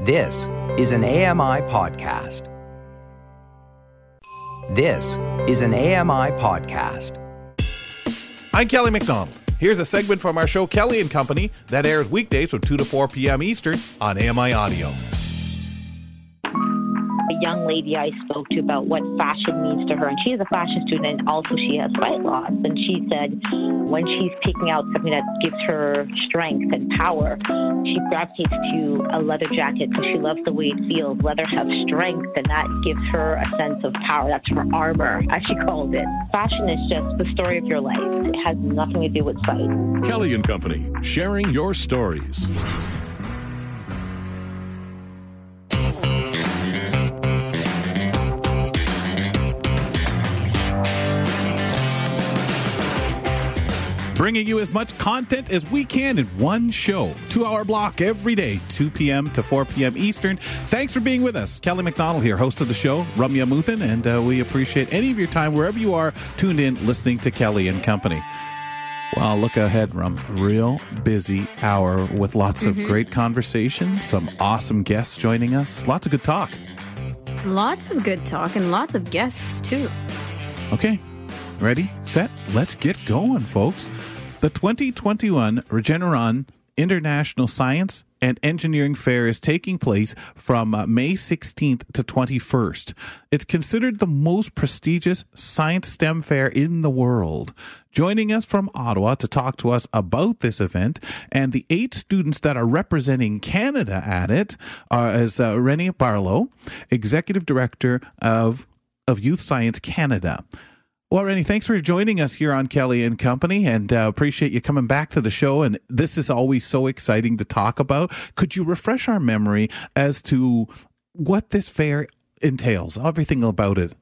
This is an AMI podcast. This is an AMI podcast. I'm Kelly McDonald. Here's a segment from our show Kelly and Company that airs weekdays from 2 to 4 p.m. Eastern on AMI Audio. A young lady I spoke to about what fashion means to her, and she is a fashion student, and also she has weight loss. And she said when she's picking out something that gives her strength and power, she gravitates to a leather jacket because she loves the way it feels. Leather has strength, and that gives her a sense of power. That's her armor, as she calls it. Fashion is just the story of your life. It has nothing to do with sight. Kelly and Company, sharing your stories. Bringing you as much content as we can in one show. 2-hour block every day, 2 p.m. to 4 p.m. Eastern. Thanks for being with us. Kelly McDonald here, host of the show, Ramya Muthan, and we appreciate any of your time wherever you are tuned in listening to Kelly and Company. Well, look ahead, Ram. Real busy hour with lots of great conversations, some awesome guests joining us, lots of good talk. Lots of good talk and lots of guests, too. Okay, ready, set, let's get going, folks. The 2021 Regeneron International Science and Engineering Fair is taking place from May 16th to 21st. It's considered the most prestigious science STEM fair in the world. Joining us from Ottawa to talk to us about this event and the 8 students that are representing Canada at it is Rennie Barlow, Executive Director of Youth Science Canada. Well, Rennie, thanks for joining us here on Kelly and Company, and appreciate you coming back to the show. And this is always so exciting to talk about. Could you refresh our memory as to what this fair entails, everything about it?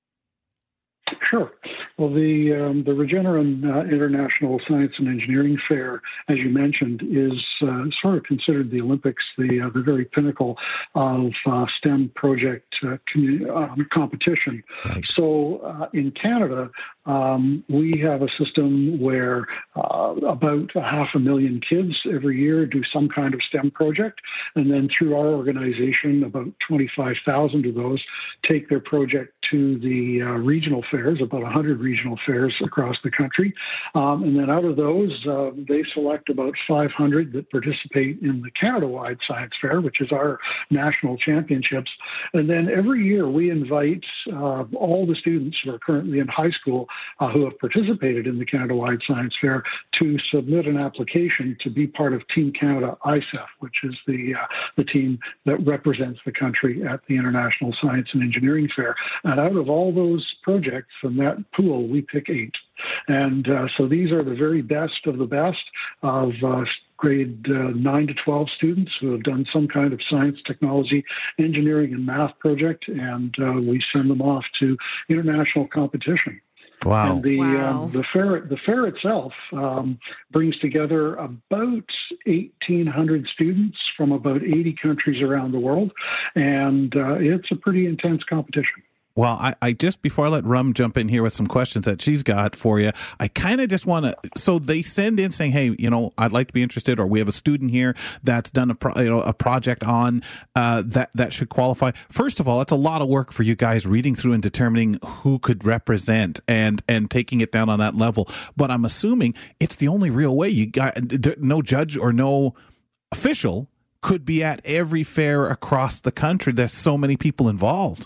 Sure. Well, the Regeneron International Science and Engineering Fair, as you mentioned, is sort of considered the Olympics, the very pinnacle of STEM project competition. Right. So in Canada, we have a system where about 500,000 kids every year do some kind of STEM project, and then through our organization, about 25,000 of those take their project to the regional fairs, about 100 regional fairs across the country. And then out of those, they select about 500 that participate in the Canada-wide Science Fair, which is our national championships. And then every year we invite all the students who are currently in high school who have participated in the Canada-wide Science Fair to submit an application to be part of Team Canada ISEF, which is the team that represents the country at the International Science and Engineering Fair. And out of all those projects from that pool, we pick 8. And so these are the very best of the best of grade 9 to 12 students who have done some kind of science, technology, engineering, and math project, and we send them off to international competition. Wow. And the fair itself brings together about 1,800 students from about 80 countries around the world, and it's a pretty intense competition. Well, I just, before I let Rum jump in here with some questions that she's got for you, I kind of just want to, so they send in saying, hey, I'd like to be interested, or we have a student here that's done a project on that should qualify. First of all, it's a lot of work for you guys reading through and determining who could represent and taking it down on that level. But I'm assuming it's the only real way. You got no judge or no official could be at every fair across the country. There's so many people involved.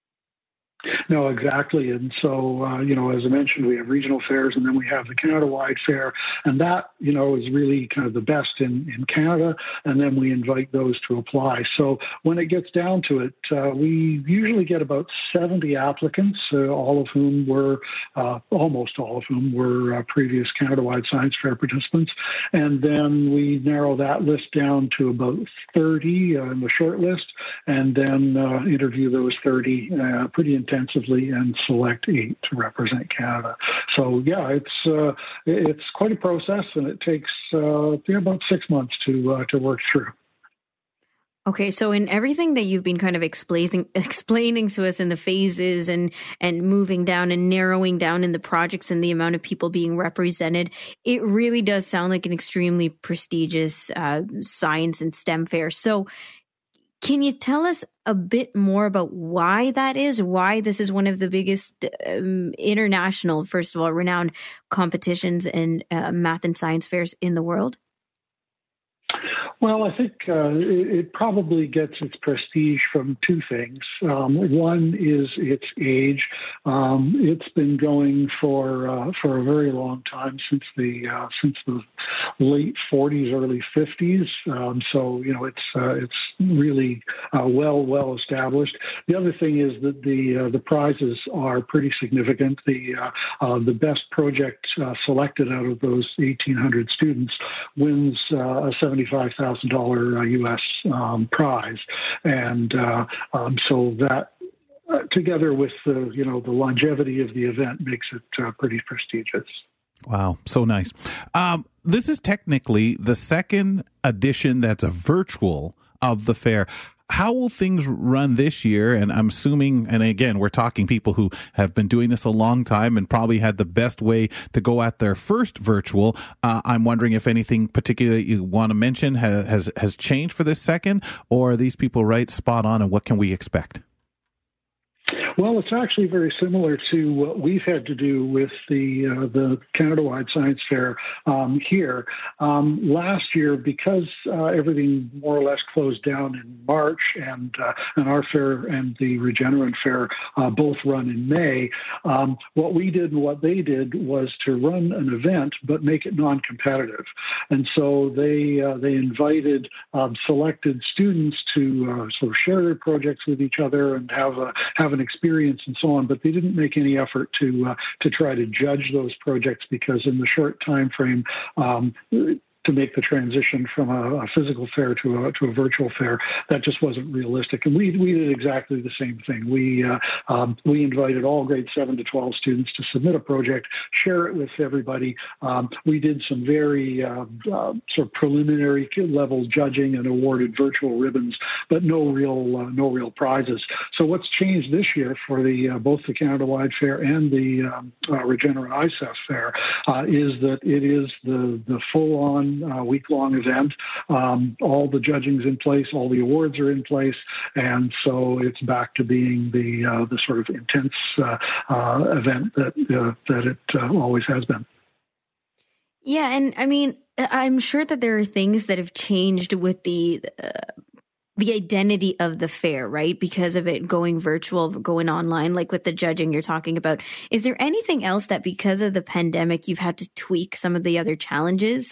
No, exactly. And so, as I mentioned, we have regional fairs, and then we have the Canada-wide fair, and that, is really kind of the best in Canada, and then we invite those to apply. So when it gets down to it, we usually get about 70 applicants, almost all of whom were previous Canada-wide Science Fair participants, and then we narrow that list down to about 30 in the short list, and then interview those 30 pretty intensively and select 8 to represent Canada. So yeah, it's quite a process, and it takes about 6 months to work through. Okay, so in everything that you've been kind of explaining to us in the phases and moving down and narrowing down in the projects and the amount of people being represented, it really does sound like an extremely prestigious science and STEM fair. So Can you tell us a bit more about why that is, why this is one of the biggest international, first of all, renowned competitions and math and science fairs in the world? Well, I think it probably gets its prestige from two things. One is its age. It's been going for a very long time, since the late 40s, early 50s. So it's really well established. The other thing is that the prizes are pretty significant. The best project selected out of those 1,800 students wins a $75,000 U.S. prize, and so that together with the longevity of the event makes it pretty prestigious. Wow, so nice. This is technically the second edition that's a virtual of the fair. How will things run this year? And I'm assuming, and again, we're talking people who have been doing this a long time and probably had the best way to go at their first virtual. I'm wondering if anything particular that you want to mention has changed for this second, or are these people right spot on, and what can we expect? Well, it's actually very similar to what we've had to do with the Canada-wide Science Fair here. Last year, because everything more or less closed down in March, and our fair and the Regeneron Fair both run in May, what we did and what they did was to run an event but make it non-competitive. And so they invited selected students to sort of share their projects with each other and have an experience and so on, but they didn't make any effort to try to judge those projects, because in the short time frame to make the transition from a physical fair to a virtual fair, that just wasn't realistic. And we did exactly the same thing. We invited all grade 7 to 12 students to submit a project, share it with everybody. We did some very sort of preliminary level judging and awarded virtual ribbons, but no real prizes. So what's changed this year for both the Canada-wide Fair and the Regeneron ISEF Fair is that it is the full-on week-long event. All the judging's in place, all the awards are in place, and so it's back to being the sort of intense event that it always has been. Yeah, and I mean, I'm sure that there are things that have changed with the identity of the fair, right? Because of it going virtual, going online, like with the judging you're talking about. Is there anything else that because of the pandemic you've had to tweak some of the other challenges?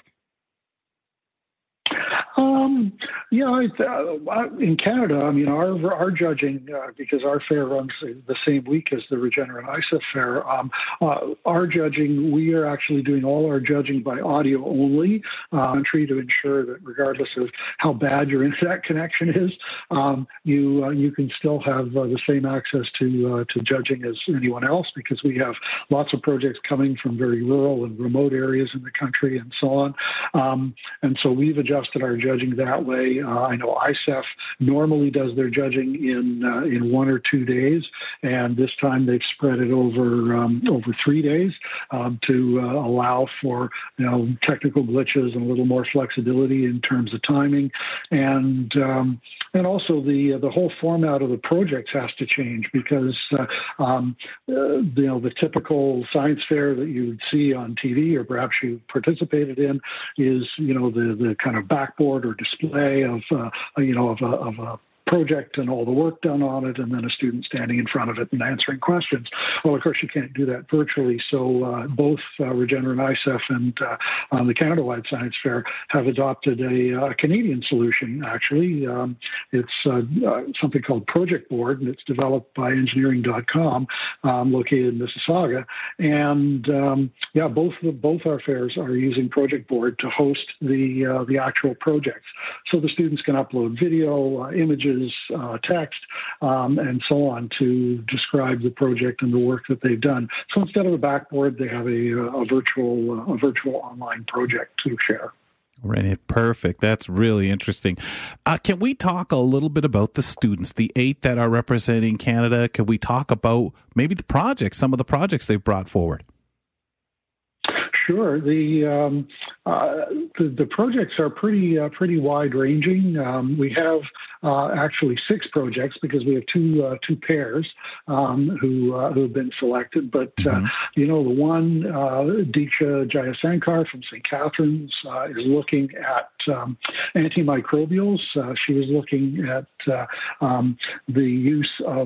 In Canada, I mean, our judging, because our fair runs the same week as the Regeneron ISEF Fair, our judging, we are actually doing all our judging by audio only, to ensure that regardless of how bad your internet connection is, you can still have the same access to judging as anyone else, because we have lots of projects coming from very rural and remote areas in the country and so on. And so we've adjusted our judging that way. I know ISEF normally does their judging in 1 or 2 days, and this time they've spread it over 3 days to allow for technical glitches and a little more flexibility in terms of timing, and also the whole format of the projects has to change, because the typical science fair that you would see on TV or perhaps you participated in is the kind of backboard or display of a project and all the work done on it, and then a student standing in front of it and answering questions. Well, of course, you can't do that virtually. So both Regeneron ISEF and the Canada-wide Science Fair have adopted a Canadian solution, actually. It's something called Project Board, and it's developed by engineering.com, located in Mississauga. And both our fairs are using Project Board to host the actual projects. So the students can upload video, images, text, and so on to describe the project and the work that they've done. So instead of a backboard, they have a virtual online project to share. Right, perfect. That's really interesting. Can we talk a little bit about the students, the 8 that are representing Canada? Can we talk about maybe the projects, some of the projects they've brought forward? Sure. The projects are pretty wide ranging. We have actually 6 projects because we have two pairs who have been selected. But the one Diksha Jayasankar from St. Catherine's is looking at antimicrobials. She was looking at the use of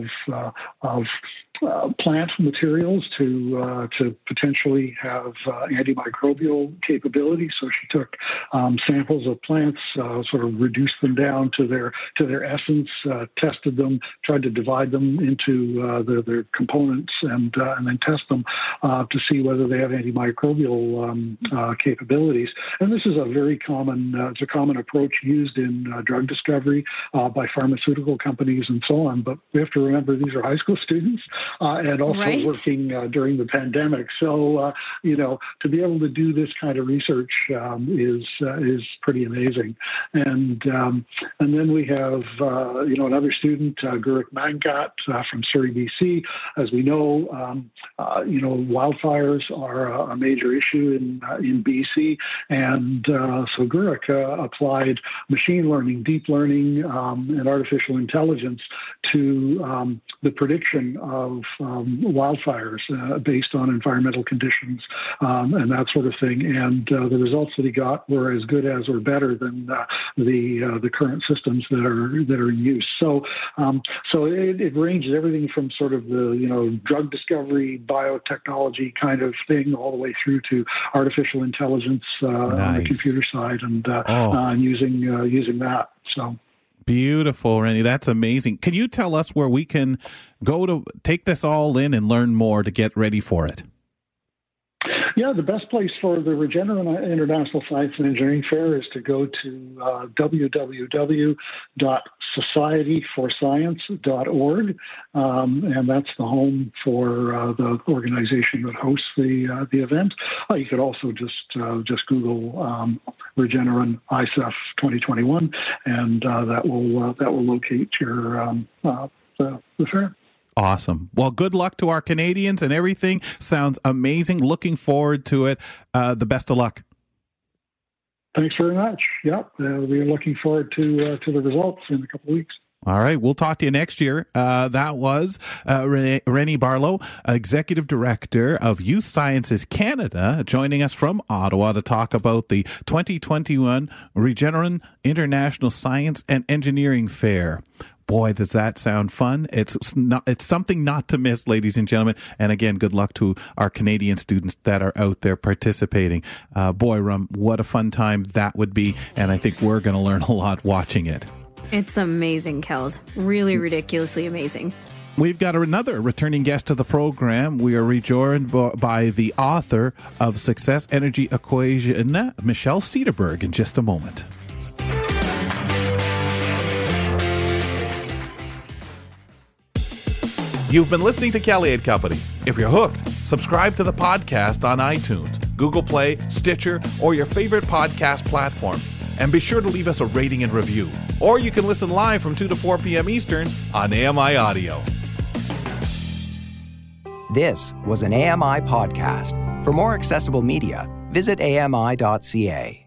plant materials to potentially have antimicrobial capability. So she took samples of plants, sort of reduced them down to their essence, tested them, tried to divide them into their components, and then test them to see whether they have antimicrobial capabilities. And this is a very common approach used in drug discovery by pharmaceutical companies and so on. But we have to remember these are high school students. And also working during the pandemic. So, to be able to do this kind of research is pretty amazing. And then we have, another student, Gurik Mangat from Surrey, BC. As we know, wildfires are a major issue in BC. And so Gurik applied machine learning, deep learning, and artificial intelligence to the prediction of wildfires based on environmental conditions and that sort of thing. And the results that he got were as good as or better than the current systems that are in use. So it ranges everything from sort of the drug discovery, biotechnology kind of thing, all the way through to artificial intelligence on the computer side, and using that. So. Beautiful, Rennie. That's amazing. Can you tell us where we can go to take this all in and learn more to get ready for it? Yeah, the best place for the Regeneron International Science and Engineering Fair is to go to www.societyforscience.org, and that's the home for the organization that hosts the event. You could also just Google Regeneron ISEF 2021, and that will locate your the fair. Awesome. Well, good luck to our Canadians and everything. Sounds amazing. Looking forward to it. The best of luck. Thanks very much. Yep. We're looking forward to the results in a couple of weeks. All right. We'll talk to you next year. That was Rennie Barlow, Executive Director of Youth Sciences Canada, joining us from Ottawa to talk about the 2021 Regeneron International Science and Engineering Fair. Boy, does that sound fun. It's something not to miss, ladies and gentlemen. And again, good luck to our Canadian students that are out there participating. Boy, Rum, what a fun time that would be. And I think we're going to learn a lot watching it. It's amazing, Kels. Really ridiculously amazing. We've got another returning guest to the program. We are rejoined by the author of Success Energy Equation, Michelle Cederberg, in just a moment. You've been listening to Kelly & Company. If you're hooked, subscribe to the podcast on iTunes, Google Play, Stitcher, or your favorite podcast platform. And be sure to leave us a rating and review. Or you can listen live from 2 to 4 p.m. Eastern on AMI Audio. This was an AMI podcast. For more accessible media, visit ami.ca.